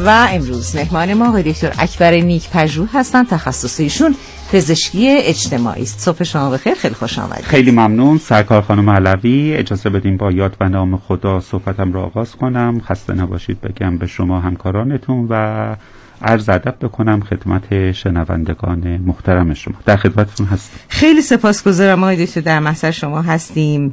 و امروز مهمان ما آقای دکتر اکبر نیک‌پژوه هستند. تخصص ایشون پزشکی اجتماعی است. صبح شما بخیر، خیلی خوش آمدید. خیلی ممنون سرکار خانم علوی. اجازه بدین با یاد و نام خدا صحبتم را آغاز کنم. خسته نباشید بگم به شما همکارانتون و عرض ادب بکنم خدمت شنوندگان محترم شما. در خدمتتون هستم. خیلی سپاسگزارم آقای دکتر، در محضر شما هستیم.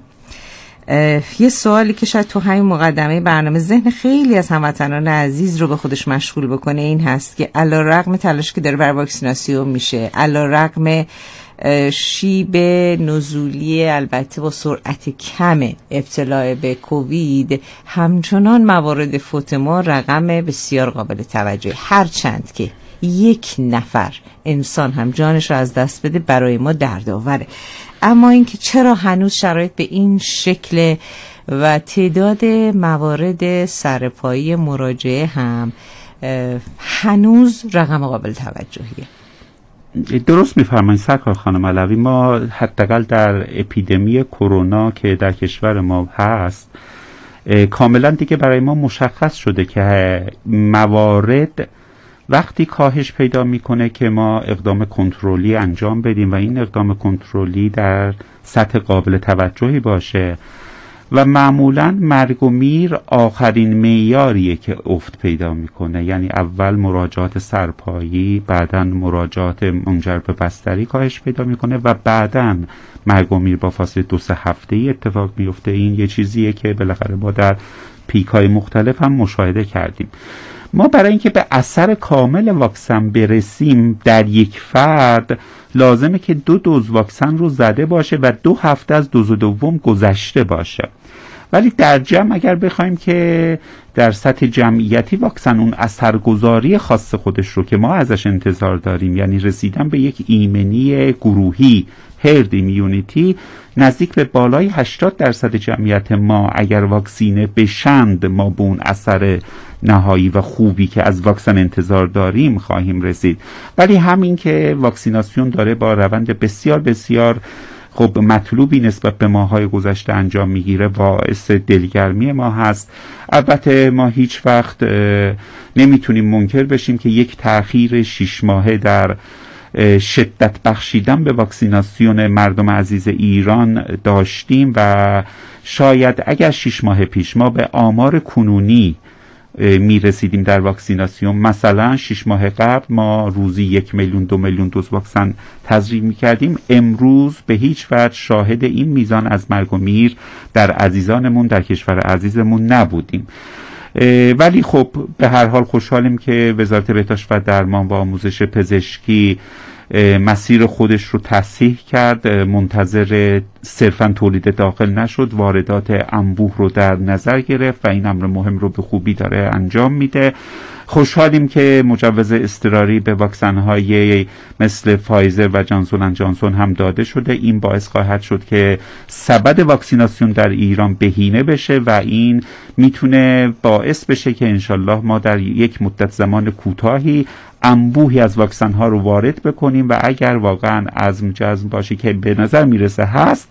یه سوالی که شاید تو همین مقدمه برنامه ذهن خیلی از هموطنان عزیز رو به خودش مشغول بکنه این هست که علیرغم تلاشی که داره بر واکسیناسیون میشه، علیرغم شیب نزولی البته با سرعت کم ابتلا به کووید، همچنان موارد فوت ما رقم بسیار قابل توجه. هرچند که یک نفر انسان هم جانش رو از دست بده برای ما دردآوره، اما اینکه چرا هنوز شرایط به این شکل و تعداد موارد سرپایی مراجعه هم هنوز رقم قابل توجهیه. درست میفرمایید سرکار خانم علوی. ما حداقل در اپیدمی کرونا که در کشور ما هست کاملا دیگه برای ما مشخص شده که موارد وقتی کاهش پیدا میکنه که ما اقدام کنترلی انجام بدیم و این اقدام کنترلی در سطح قابل توجهی باشه و معمولا مرگ و میر آخرین معیاریه که افت پیدا میکنه. یعنی اول مراجعات سرپایی، بعداً مراجعات منجر به بستری کاهش پیدا میکنه و بعداً مرگ و میر با فاصله 2-3 هفته‌ای اتفاق میفته. این یه چیزیه که بالاخره ما در پیک‌های مختلف هم مشاهده کردیم. ما برای اینکه به اثر کامل واکسن برسیم در یک فرد لازمه که 2 دوز واکسن رو زده باشه و 2 هفته از دوز دوم گذشته باشه. ولی در جمع اگر بخوایم که در سطح جمعیتی واکسن اون اثرگذاری خاص خودش رو که ما ازش انتظار داریم، یعنی رسیدن به یک ایمنی گروهی هرد ایمیونیتی، نزدیک به بالای 80% جمعیت ما اگر واکسینه بشند ما به اون اثر نهایی و خوبی که از واکسن انتظار داریم خواهیم رسید. ولی همین که واکسیناسیون داره با روند بسیار بسیار خب مطلوبی نسبت به ماهای گذشته انجام میگیره باعث دلگرمی ما هست. البته ما هیچ وقت نمیتونیم منکر بشیم که یک تأخیر 6 ماهه در شدت بخشیدن به واکسیناسیون مردم عزیز ایران داشتیم و شاید اگر 6 ماه پیش ما به آمار کنونی می رسیدیم در واکسیناسیون، مثلا 6 ماه قبل ما روزی 1 میلیون 2 میلیون دوز واکسن تزریق می کردیم، امروز به هیچ وجه شاهد این میزان از مرگ و میر در عزیزانمون در کشور عزیزمون نبودیم. ولی خب به هر حال خوشحالیم که وزارت بهداشت و درمان و آموزش پزشکی مسیر خودش رو تصحیح کرد، منتظر صرفا تولید داخل نشد، واردات انبوه رو در نظر گرفت و این امر مهم رو به خوبی داره انجام میده. خوشحالیم که مجوز اضطراری به واکسن‌های مثل فایزر و جانسون اند جانسون هم داده شده. این باعث خواهد شد که سبد واکسیناسیون در ایران بهینه بشه و این میتونه باعث بشه که انشالله ما در یک مدت زمان کوتاهی انبوهی از واکسن ها رو وارد بکنیم و اگر واقعا عزم جزم باشه که به نظر میرسه هست،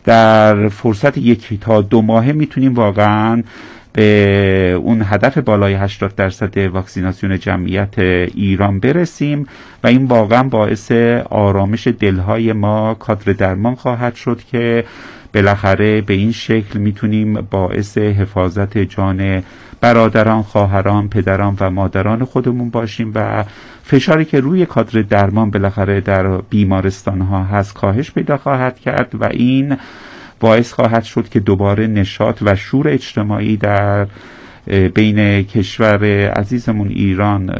در فرصت 1 تا 2 ماهه میتونیم واقعا به اون هدف بالای 80% واکسیناسیون جمعیت ایران برسیم و این واقعا باعث آرامش دلهای ما کادر درمان خواهد شد که بالاخره به این شکل میتونیم باعث حفاظت جان برادران، خواهران، پدران و مادران خودمون باشیم و فشاری که روی کادر درمان بالاخره در بیمارستان ها هست کاهش پیدا خواهد کرد و این باعث خواهد شد که دوباره نشاط و شور اجتماعی در بین کشور عزیزمون ایران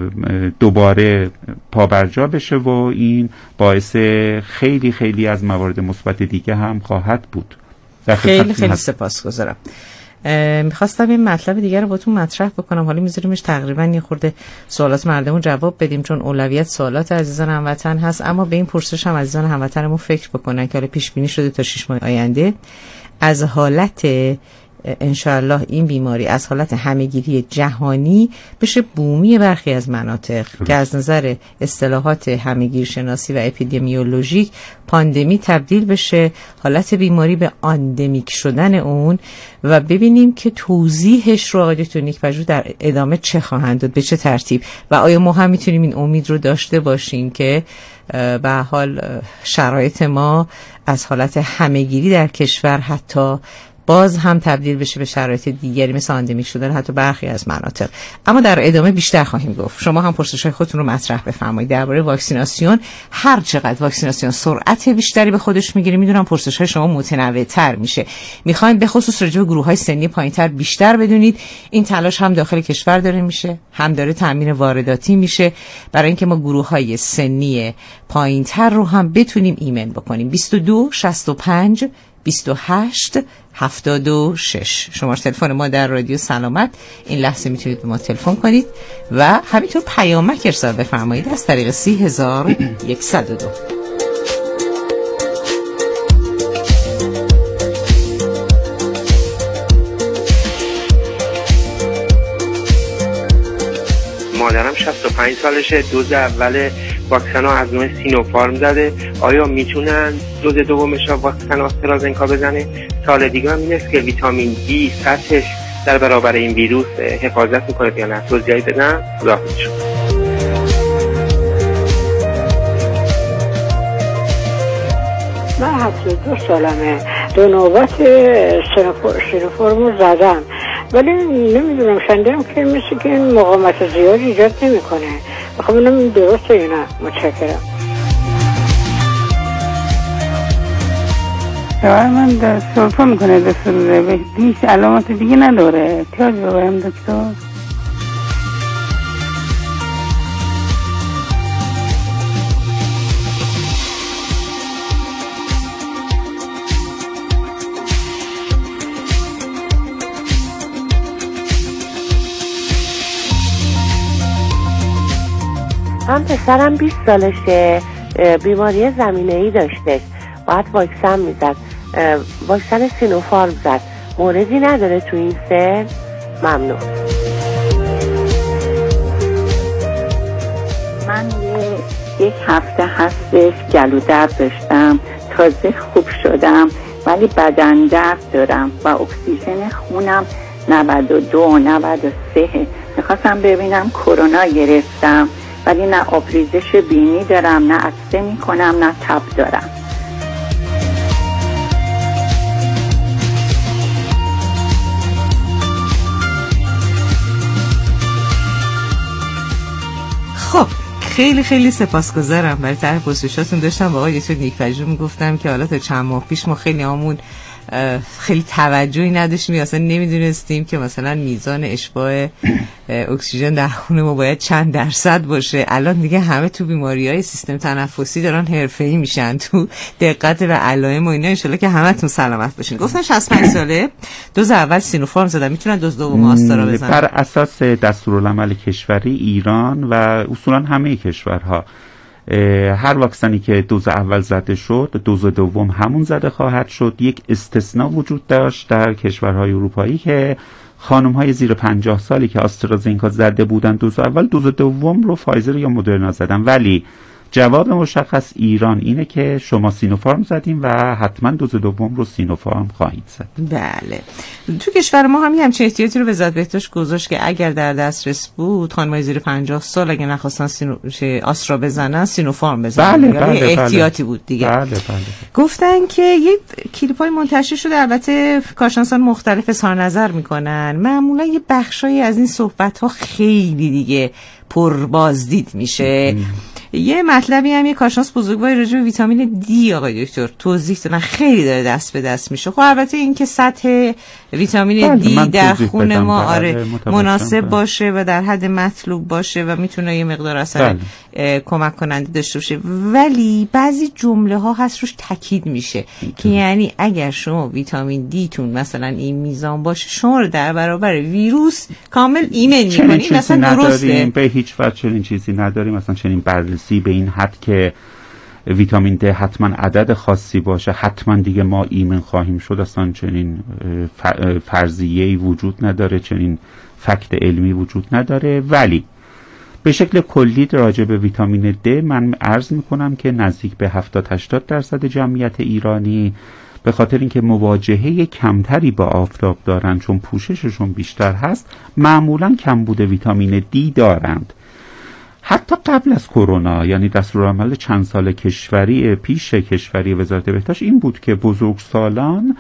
دوباره پابرجا بشه و این باعث خیلی خیلی از موارد مثبت دیگه هم خواهد بود. خیلی سپاسگزارم. میخواستم این مطلب دیگر رو باتون مطرح بکنم، حالا میذاریمش تقریبا یه خورده سوالات مردمون جواب بدیم چون اولویت سوالات عزیزان هموطن هست، اما به این پرسش هم عزیزان هموطنمون فکر بکنن که حالا پیش بینی شده تا 6 ماه آینده از حالت انشاءالله این بیماری از حالت همهگیری جهانی بشه بومی برخی از مناطق که از نظر اصطلاحات همهگیرشناسی و اپیدمیولوژیک پاندمی تبدیل بشه حالت بیماری به آندمیک شدن اون و ببینیم که توضیحش رو آقای دکتر نیک‌پژوه در ادامه چه خواهند داد، به چه ترتیب و آیا ما هم میتونیم این امید رو داشته باشیم که به حال شرایط ما از حالت همهگیری در کشور حتی باز هم تبدیل بشه به شرایط دیگری مثل اندمیک شدن حتی برخی از مناطق. اما در ادامه بیشتر خواهیم گفت. شما هم پرسش‌های خودتون رو مطرح بفرمایید درباره واکسیناسیون. هر چقدر واکسیناسیون سرعت بیشتری به خودش میگیره میدونم پرسش‌های شما متنوع‌تر میشه. میخوایم به خصوص راجع به گروه‌های سنی پایین‌تر بیشتر بدونید. این تلاش هم داخل کشور داره میشه، هم داره تامین وارداتی میشه برای اینکه ما گروه‌های سنی پایین‌تر رو هم بتونیم ایمن بکنیم. 22 65 28 76 شماره تلفن ما در رادیو سلامت. این لحظه میتونید به ما تلفن کنید و همینطور پیامک ارسال بفرمایید از طریق 30102. مادرم 65 سالشه، دوز اول واکسن ها از نوع سینوفارم زده. آیا میتونن دوز دومش ها واکسن آسترازنکا بزنه؟ سال دیگه هم این است که ویتامین دی سطحش در برابر این ویروس حفاظت میکنه یا نه؟ توضیحی بدن؟ خداحافظ شما. من 72 سالمه، دو نوبت سینوفارم رو زدم ولی نمیدونم شنیدم که مثل که این مقاومت زیادی ایجاد نمیکنه. بخوام ببینم این درسته یا نه. متشکرم. شوهر من سرفه میکنه دستور هیچ علامات دیگه نداره. احتیاج ببرم دکتر؟ هم پسرم 20 سالشه، بیماری زمینه‌ای داشته، باید واکسن میزد، واکسن سینوفارم زد. موردی نداره تو این سن؟ ممنون. من یک هفته هستش گلو درد داشتم، تازه خوب شدم ولی بدن درد دارم و اکسیژن خونم 92 93. میخواستم ببینم کرونا گرفتم ولی نه آبریزش بینی دارم، نه عطسه میکنم، نه تب دارم. خب خیلی خیلی سپاسگزارم برای طرح پرسشاتون. داشتم با آقای دکتر نیک‌پژوه میگفتم که حالا تا چند ماه پیش ما خیلی خیلی توجهی نداشتیم، اصلا نمیدونستیم که مثلا میزان اشباع اکسیژن در خون ما باید چند درصد باشه. الان دیگه همه تو بیماری‌های سیستم تنفسی دارن حرفه‌ای میشن تو دقت و علائم و اینا. ان شاءالله که همتون سلامت باشین. گفتن 65 ساله، دوز اول سینوفارم زدن، میتونن دوز دوم آسترا بزنن؟ بر اساس دستورالعمل کشوری ایران و اصولا همه کشورها هر واکسنی که دوز اول زده شد دوز دوم همون زده خواهد شد. یک استثناء وجود داشت در کشورهای اروپایی که خانم‌های زیر 50 سالی که آسترازنکا زده بودن دوز اول، دوز دوم رو فایزر یا مدرنا زدن. ولی جواب مشخص ایران اینه که شما سینوفارم زدیم و حتما دوز دوم رو سینوفارم خواهید زد. بله. تو کشور ما هم همچین احتیاطی رو وزارت بهداشت گذاشت که اگر در دسترس بود خانم‌های زیر 50 سال اگه نخواستن آسترا بزنن سینوفارم بزنن. بله احتیاطی بود دیگه. بله. گفتن که یه کلیپ‌های منتشر شده، البته کارشناسان مختلف اظهار نظر میکنن، معمولا یه بخشایی از این صحبت‌ها خیلی دیگه پربازدید میشه. یه مطلبی هم یه کارشناس بزرگوار راجع به ویتامین دی آقای دکتر توضیح دادن، خیلی داره دست به دست میشه. خب البته این که سطح ویتامین دی در خون ما مناسب باشه و در حد مطلوب باشه و میتونه یه مقدار اثر کمک کننده داشته باشه، ولی بعضی جمله ها هست روش تاکید میشه که یعنی اگر شما ویتامین دی تون مثلا این میزان باشه شما رو در برابر ویروس کامل ایمن میکنه. این اصلا درسته؟ به هیچ وجه چنین چیزی نداریم، مثلا چنین بررسی به این حد که ویتامین د حتما عدد خاصی باشه، حتما دیگه ما ایمن خواهیم شد، اصلا چنین فرضیه‌ای وجود نداره، چنین فکت علمی وجود نداره. ولی به شکل کلی راجع به ویتامین د من عرض میکنم که نزدیک به 70-80% جمعیت ایرانی به خاطر اینکه مواجهه کمتری با آفتاب دارند، چون پوشششون بیشتر هست، معمولا کمبود ویتامین دی دارند. حتی قبل از کرونا، یعنی دستورالعمل چند سال پیش کشوری وزارت بهداشت این بود که بزرگسالان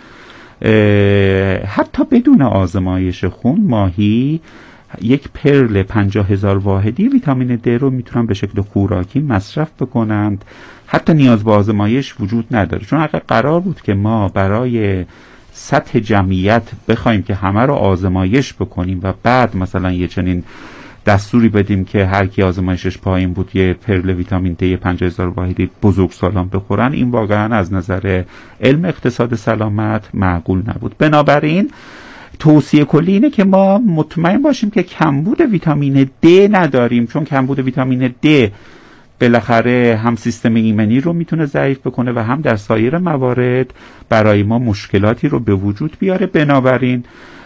حتی بدون آزمایش خون ماهی یک پرل 50,000 واحدی ویتامین د رو میتونن به شکل خوراکی مصرف بکنند. حتی نیاز به آزمایش وجود نداره، چون اگر قرار بود که ما برای سطح جمعیت بخوایم که همه رو آزمایش بکنیم و بعد مثلا یه چنین دستوری بدیم که هر کی آزمایشش پایین بود یه پرل ویتامین د 50,000 واحدی بزرگسالان بخورن، این واقعا از نظر علم اقتصاد سلامت معقول نبود. بنابراین توصیه کلی اینه که ما مطمئن باشیم که کمبود ویتامین د نداریم، چون کمبود ویتامین د بالاخره هم سیستم ایمنی رو میتونه ضعیف بکنه و هم در سایر موارد برای ما مشکلاتی رو به وجود بیاره. بنابراین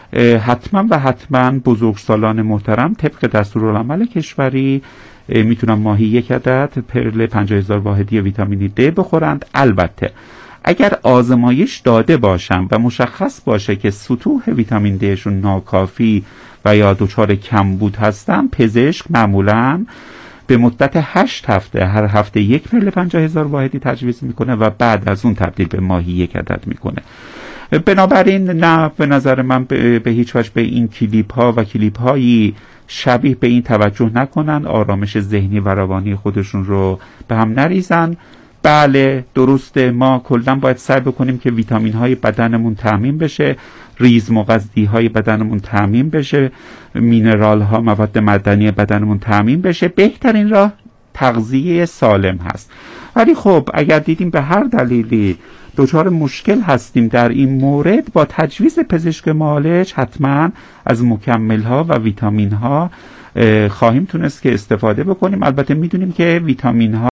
حتما بزرگسالان محترم طبق دستورالعمل کشوری میتونن ماهی 1 عدد پرل 50,000 واحدی ویتامین د بخورند. البته اگر آزمایش داده باشن و مشخص باشه که سطوح ویتامین دشون ناکافی و یا دچار کمبود هستن، پزشک معمولاً به مدت 8 هفته هر هفته 1 پرل 50,000 واحدی تجویز میکنه و بعد از اون تبدیل به ماهی 1 عدد میکنه. بنابراین نه، به نظر من به هیچ وجه به این کلیپ ها و کلیپ هایی شبیه به این توجه نکنن، آرامش ذهنی و روانی خودشون رو به هم نریزن. بله درسته، ما کلا باید سعی بکنیم که ویتامین های بدنمون تامین بشه، ریز مغذی های بدنمون تامین بشه، مینرال ها، مواد معدنی بدنمون تامین بشه. بهترین راه تغذیه سالم هست. ولی خب اگر دیدیم به هر دلیلی دچار مشکل هستیم در این مورد، با تجویز پزشک معالج حتما از مکمل ها و ویتامین ها خواهیم تونست که استفاده بکنیم. البته میدونیم که ویتامین ها